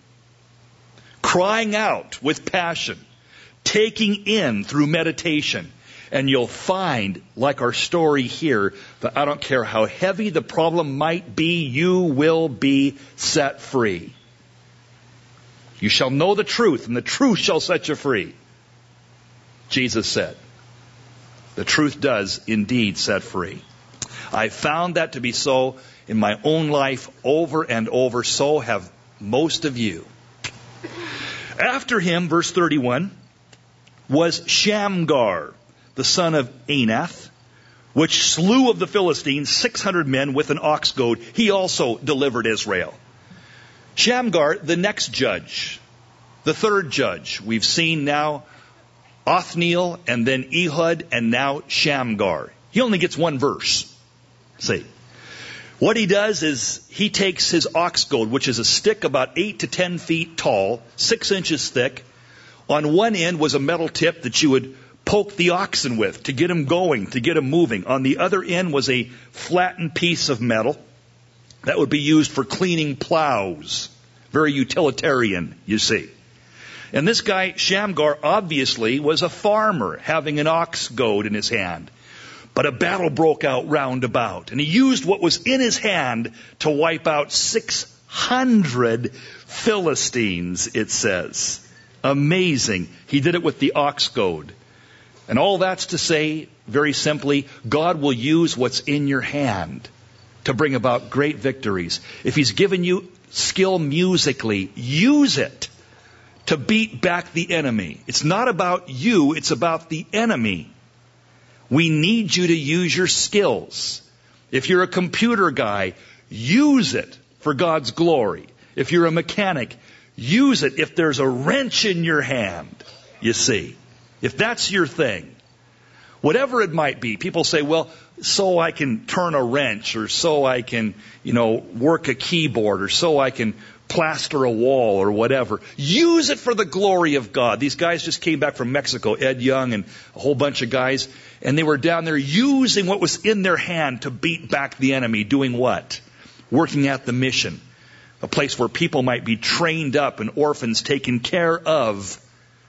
Crying out with passion. Taking in through meditation. And you'll find, like our story here, that I don't care how heavy the problem might be, you will be set free. You shall know the truth, and the truth shall set you free. Jesus said. The truth does indeed set free. I found that to be so in my own life over and over. So have most of you. After him, verse 31, was Shamgar, the son of Anath, which slew of the Philistines 600 men with an ox goad. He also delivered Israel. Shamgar, the next judge, the third judge. We've seen now Othniel and then Ehud and now Shamgar. He only gets one verse. See. What he does is he takes his ox goad, which is a stick about 8 to 10 feet tall, 6 inches thick. On one end was a metal tip that you would poke the oxen with to get them going, to get them moving. On the other end was a flattened piece of metal that would be used for cleaning plows. Very utilitarian, you see. And this guy, Shamgar, obviously was a farmer having an ox goad in his hand. But a battle broke out round about, and he used what was in his hand to wipe out 600 Philistines, it says. Amazing. He did it with the ox goad. And all that's to say, very simply, God will use what's in your hand to bring about great victories. If He's given you skill musically, use it to beat back the enemy. It's not about you, it's about the enemy. We need you to use your skills. If you're a computer guy, use it for God's glory. If you're a mechanic, use it if there's a wrench in your hand, you see. If that's your thing. Whatever it might be. People say, well, so I can turn a wrench, or so I can, work a keyboard, or so I can plaster a wall, or whatever. Use it for the glory of God. These guys just came back from Mexico, Ed Young and a whole bunch of guys, and they were down there using what was in their hand to beat back the enemy. Doing what? Working at the mission. A place where people might be trained up and orphans taken care of.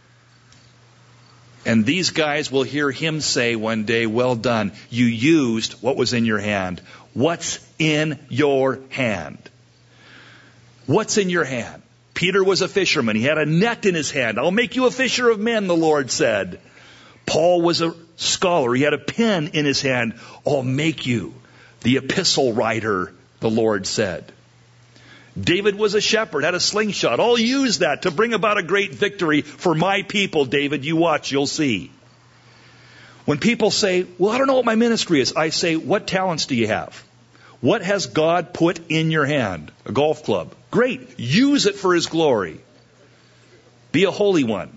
And these guys will hear him say one day, well done, you used what was in your hand. What's in your hand? What's in your hand? Peter was a fisherman. He had a net in his hand. I'll make you a fisher of men, the Lord said. Paul was a scholar. He had a pen in his hand. I'll make you the epistle writer, the Lord said. David was a shepherd, had a slingshot. I'll use that to bring about a great victory for my people, David. You watch, you'll see. When people say, well, I don't know what my ministry is, I say, what talents do you have? What has God put in your hand? A golf club. Great. Use it for His glory. Be a holy one,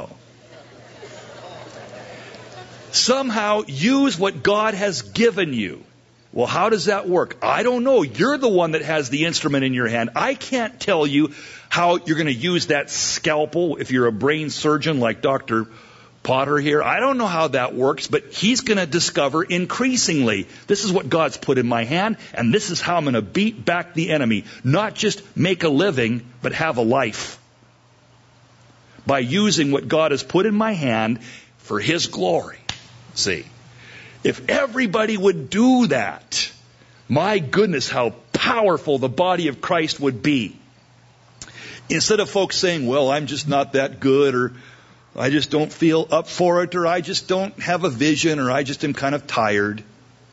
Somehow use what God has given you. Well, how does that work? I don't know. You're the one that has the instrument in your hand. I can't tell you how you're going to use that scalpel if you're a brain surgeon like Dr. Potter here. I don't know how that works, but he's going to discover increasingly, this is what God's put in my hand, and this is how I'm going to beat back the enemy. Not just make a living, but have a life. By using what God has put in my hand for His glory. See? If everybody would do that, my goodness, how powerful the body of Christ would be. Instead of folks saying, well, I'm just not that good, or I just don't feel up for it, or I just don't have a vision, or I just am kind of tired.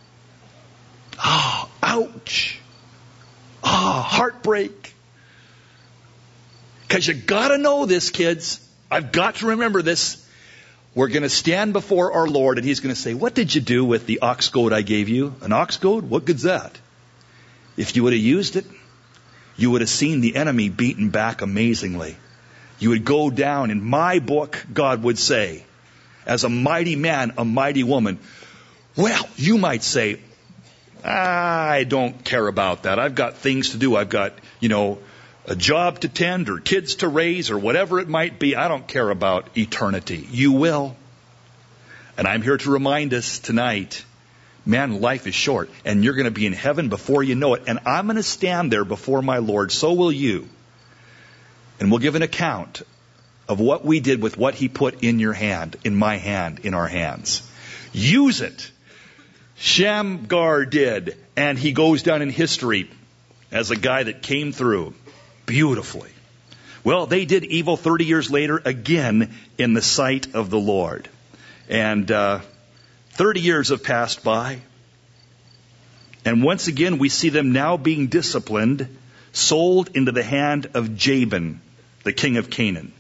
Oh, ouch. Oh, heartbreak. Because you got to know this, kids. I've got to remember this. We're going to stand before our Lord, and He's going to say, what did you do with the ox goad I gave you? An ox goad? What good's that? If you would have used it, you would have seen the enemy beaten back amazingly. You would go down, in my book, God would say, as a mighty man, a mighty woman. Well, you might say, I don't care about that. I've got things to do. I've got, a job to tend or kids to raise or whatever it might be. I don't care about eternity. You will. And I'm here to remind us tonight, man, life is short and you're going to be in heaven before you know it. And I'm going to stand there before my Lord. So will you. And we'll give an account of what we did with what He put in your hand, in my hand, in our hands. Use it. Shamgar did. And he goes down in history as a guy that came through beautifully. Well, they did evil 30 years later again in the sight of the Lord. And 30 years have passed by. And once again, we see them now being disciplined, sold into the hand of Jabin, the king of Canaan.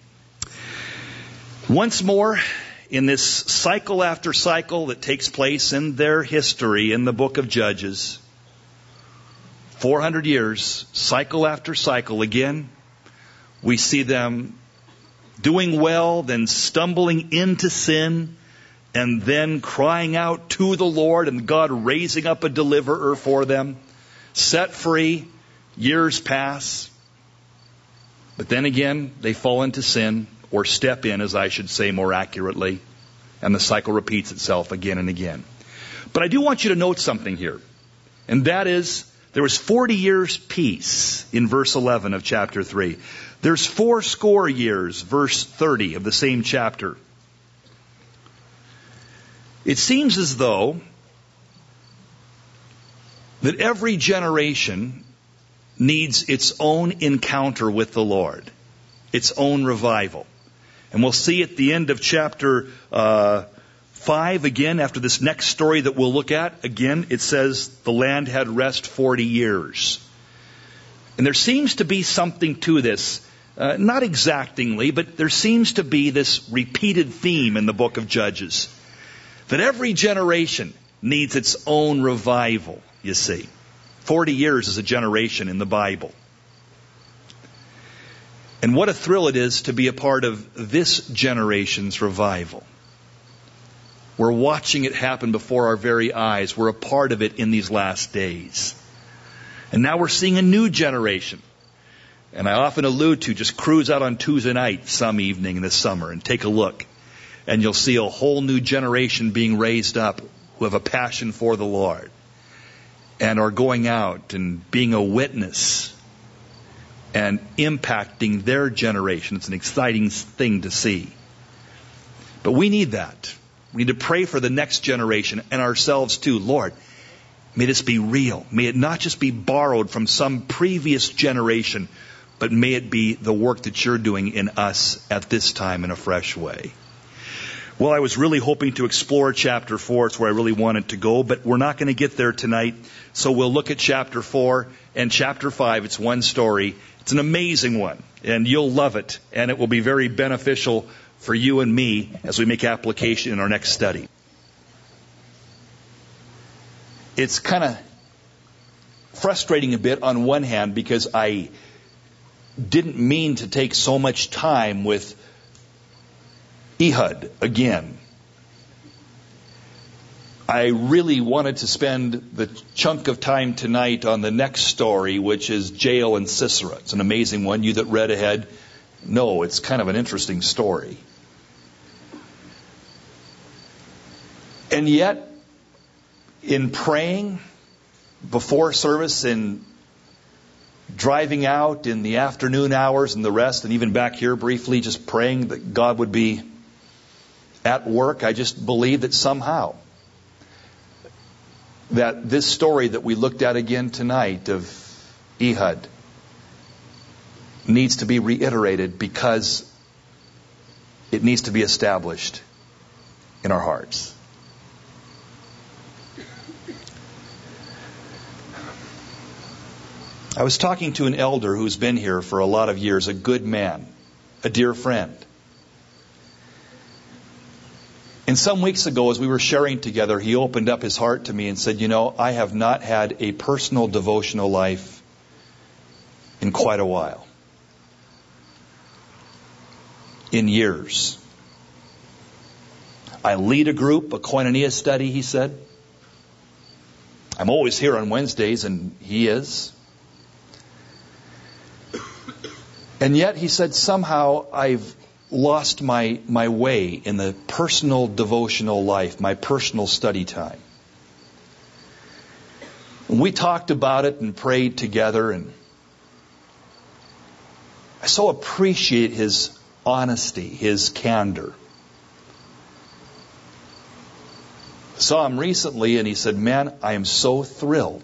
Once more, in this cycle after cycle that takes place in their history in the book of Judges, 400 years, cycle after cycle again, we see them doing well, then stumbling into sin, and then crying out to the Lord and God raising up a deliverer for them, set free. Years pass. But then again, they fall into sin, or step in, as I should say more accurately, and the cycle repeats itself again and again. But I do want you to note something here, and that is, there was 40 years peace in verse 11 of chapter 3. There's 80 years, verse 30 of the same chapter. It seems as though that every generation needs its own encounter with the Lord, its own revival. And we'll see at the end of chapter 5 again, after this next story that we'll look at, again, it says the land had rest 40 years. And there seems to be something to this, not exactingly, but there seems to be this repeated theme in the book of Judges, that every generation needs its own revival, you see. 40 years is a generation in the Bible. And what a thrill it is to be a part of this generation's revival. We're watching it happen before our very eyes. We're a part of it in these last days. And now we're seeing a new generation. And I often allude to just cruise out on Tuesday night some evening in the summer and take a look. And you'll see a whole new generation being raised up who have a passion for the Lord and are going out and being a witness and impacting their generation. It's an exciting thing to see. But we need that. We need to pray for the next generation and ourselves too. Lord, may this be real. May it not just be borrowed from some previous generation, but may it be the work that you're doing in us at this time in a fresh way. Well, I was really hoping to explore chapter 4. It's where I really wanted to go, but we're not going to get there tonight. So we'll look at chapter 4 and chapter 5. It's one story. It's an amazing one, and you'll love it, and it will be very beneficial for you and me as we make application in our next study. It's kind of frustrating a bit on one hand because I didn't mean to take so much time with Ehud again. I really wanted to spend the chunk of time tonight on the next story, which is Jael and Sisera. It's an amazing one. You that read ahead know it's kind of an interesting story. And yet, in praying before service, in driving out in the afternoon hours and the rest, and even back here briefly, just praying that God would be at work, I just believe that somehow that this story that we looked at again tonight of Ehud needs to be reiterated because it needs to be established in our hearts. I was talking to an elder who's been here for a lot of years, a good man, a dear friend. And some weeks ago, as we were sharing together, he opened up his heart to me and said, I have not had a personal devotional life in quite a while. In years. I lead a group, a koinonia study, he said. I'm always here on Wednesdays, and he is. And yet, he said, somehow I've lost my way in the personal devotional life, my personal study time. And we talked about it and prayed together, and I so appreciate his honesty, his candor. I saw him recently, and he said, man, I am so thrilled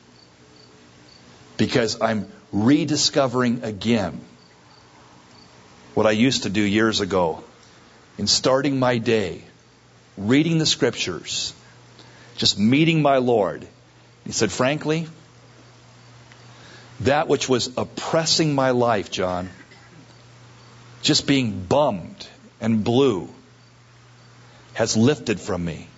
because I'm rediscovering again what I used to do years ago in starting my day, reading the Scriptures, just meeting my Lord. He said, frankly, that which was oppressing my life, John, just being bummed and blue, has lifted from me.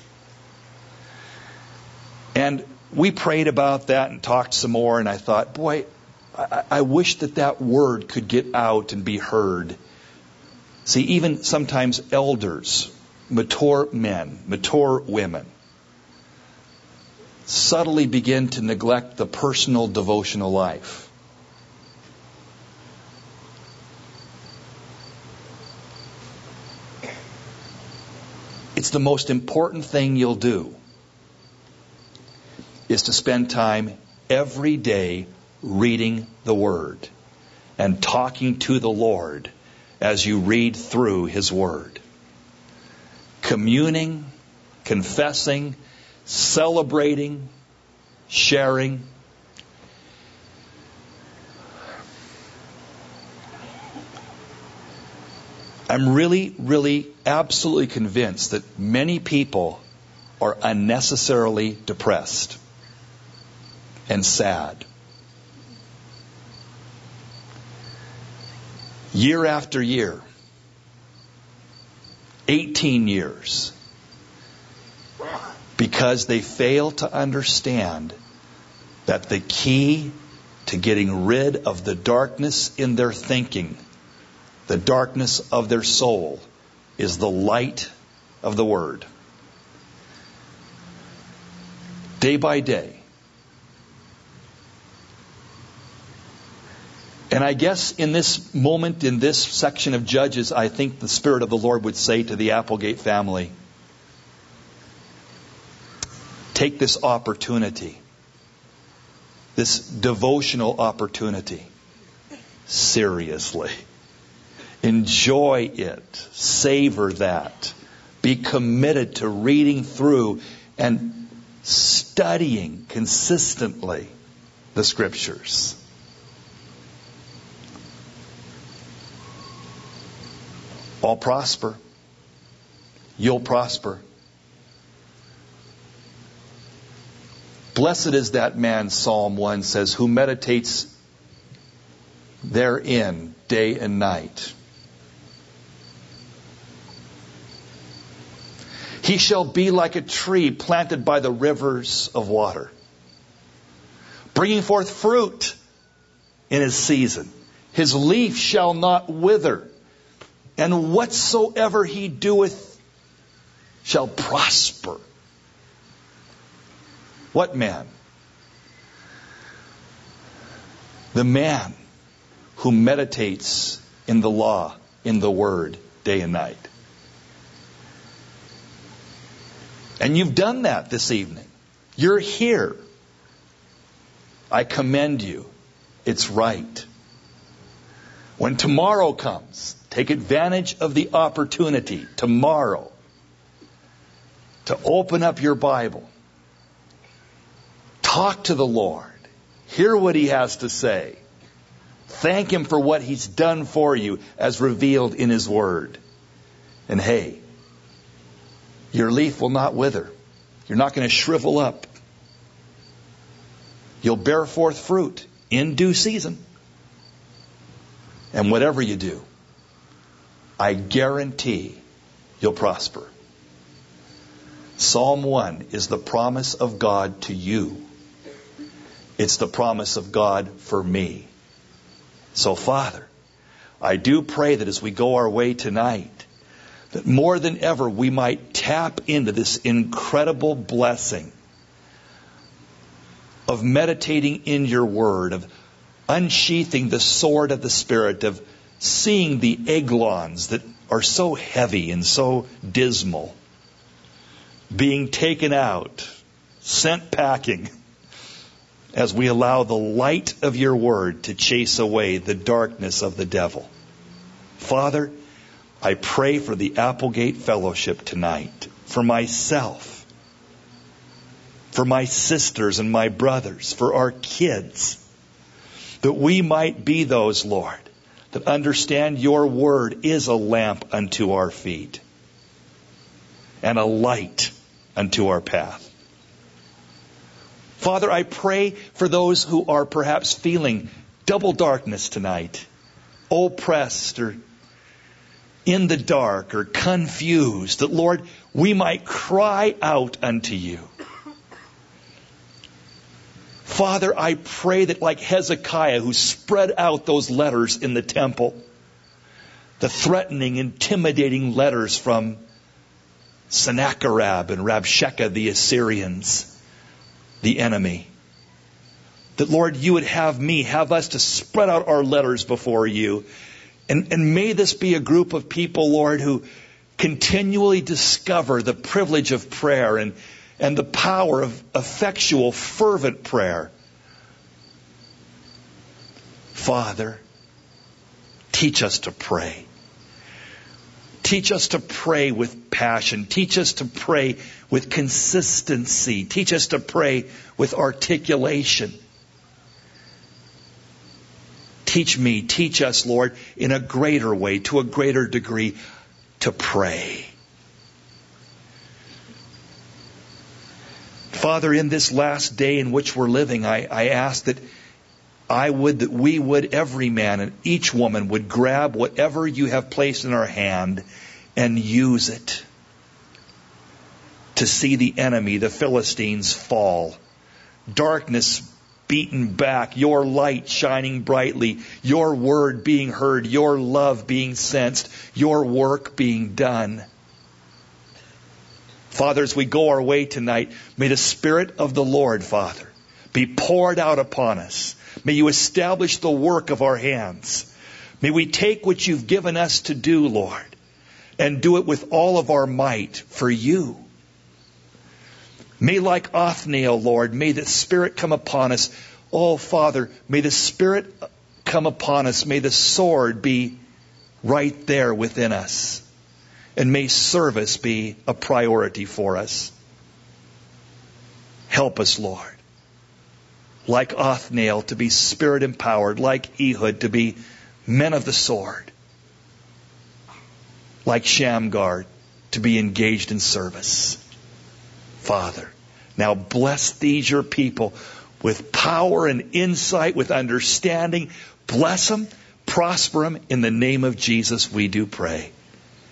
And we prayed about that and talked some more, and I thought, boy, I wish that word could get out and be heard. See, even sometimes elders, mature men, mature women, subtly begin to neglect the personal devotional life. It's the most important thing you'll do, is to spend time every day reading the Word and talking to the Lord as you read through His Word. Communing, confessing, celebrating, sharing. I'm really, absolutely convinced that many people are unnecessarily depressed and sad. Year after year, 18 years, because they fail to understand that the key to getting rid of the darkness in their thinking, the darkness of their soul, is the light of the Word. Day by day. And I guess in this moment, in this section of Judges, I think the Spirit of the Lord would say to the Applegate family, take this opportunity, this devotional opportunity, seriously. Enjoy it. Savor that. Be committed to reading through and studying consistently the Scriptures. I'll prosper. You'll prosper. Blessed is that man, Psalm 1 says, who meditates therein day and night. He shall be like a tree planted by the rivers of water, bringing forth fruit in his season. His leaf shall not wither, and whatsoever he doeth shall prosper. What man? The man who meditates in the law, in the Word, day and night. And you've done that this evening. You're here. I commend you. It's right. When tomorrow comes, take advantage of the opportunity tomorrow to open up your Bible. Talk to the Lord. Hear what He has to say. Thank Him for what He's done for you as revealed in His Word. And hey, your leaf will not wither. You're not going to shrivel up. You'll bear forth fruit in due season. And whatever you do, I guarantee you'll prosper. Psalm 1 is the promise of God to you. It's the promise of God for me. So, Father, I do pray that as we go our way tonight, that more than ever we might tap into this incredible blessing of meditating in your word, of unsheathing the sword of the Spirit, of seeing the eglons that are so heavy and so dismal being taken out, sent packing, as we allow the light of your word to chase away the darkness of the devil. Father, I pray for the Applegate Fellowship tonight, for myself, for my sisters and my brothers, for our kids, that we might be those, Lord, that understand your word is a lamp unto our feet and a light unto our path. Father, I pray for those who are perhaps feeling double darkness tonight, oppressed or in the dark or confused, that, Lord, we might cry out unto you. Father, I pray that like Hezekiah, who spread out those letters in the temple, the threatening, intimidating letters from Sennacherib and Rabshakeh the Assyrians, the enemy, that, Lord, you would have us to spread out our letters before you. And may this be a group of people, Lord, who continually discover the privilege of prayer and the power of effectual, fervent prayer. Father, teach us to pray. Teach us to pray with passion. Teach us to pray with consistency. Teach us to pray with articulation. Teach us, Lord, in a greater way, to a greater degree, to pray. Father, in this last day in which we're living, I ask that we would, every man and each woman would grab whatever you have placed in our hand and use it to see the enemy, the Philistines, fall. Darkness beaten back, your light shining brightly, your word being heard, your love being sensed, your work being done. Father, as we go our way tonight, may the Spirit of the Lord, Father, be poured out upon us. May you establish the work of our hands. May we take what you've given us to do, Lord, and do it with all of our might for you. May, like Othniel, Lord, may the Spirit come upon us. Oh, Father, may the Spirit come upon us. May the sword be right there within us. And may service be a priority for us. Help us, Lord. Like Othniel, to be Spirit empowered. Like Ehud, to be men of the sword. Like Shamgar, to be engaged in service. Father, now bless these your people with power and insight, with understanding. Bless them, prosper them. In the name of Jesus we do pray.